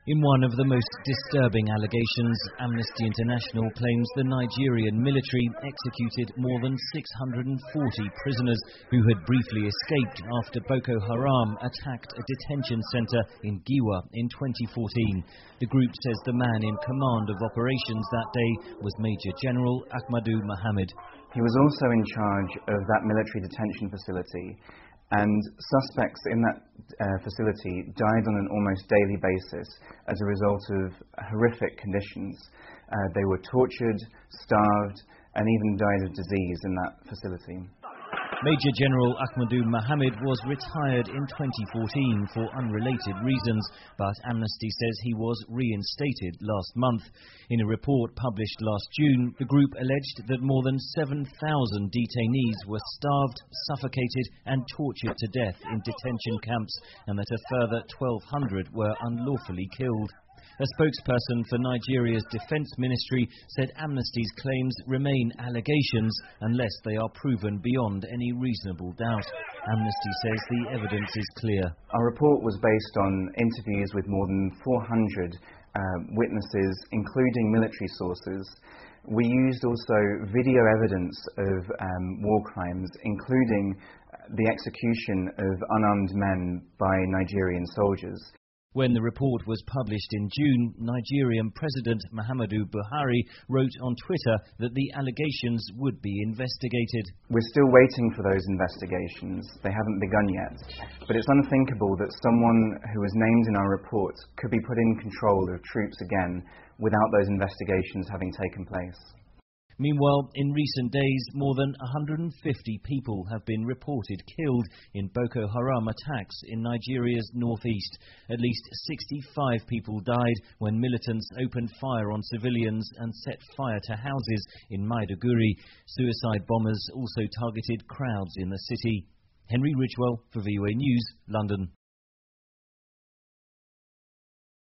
In one of the most disturbing allegations, Amnesty International claims the Nigerian military executed more than 640 prisoners who had briefly escaped after Boko Haram attacked a detention centre in Giwa in 2014. The group says the man in command of operations that day was Major General Ahmadu Mohammed. He was also in charge of that military detention facility, and suspects in that facility died on an almost daily basis as a result of horrific conditions. They were tortured, starved, and even died of disease in that facility. Major General Ahmadu Mohammed was retired in 2014 for unrelated reasons, but Amnesty says he was reinstated last month. In a report published last June, the group alleged that more than 7,000 detainees were starved, suffocated and tortured to death in detention camps, and that a further 1,200 were unlawfully killed. A spokesperson for Nigeria's Defence Ministry said Amnesty's claims remain allegations unless they are proven beyond any reasonable doubt. Amnesty says the evidence is clear. Our report was based on interviews with more than 400 witnesses, including military sources. We used also video evidence of war crimes, including the execution of unarmed men by Nigerian soldiers. When the report was published in June, Nigerian President Muhammadu Buhari wrote on Twitter that the allegations would be investigated. We're still waiting for those investigations. They haven't begun yet. But it's unthinkable that someone who was named in our report could be put in control of troops again without those investigations having taken place. Meanwhile, in recent days, more than 150 people have been reported killed in Boko Haram attacks in Nigeria's northeast. At least 65 people died when militants opened fire on civilians and set fire to houses in Maiduguri. Suicide bombers also targeted crowds in the city. Henry Ridgewell for VOA News, London.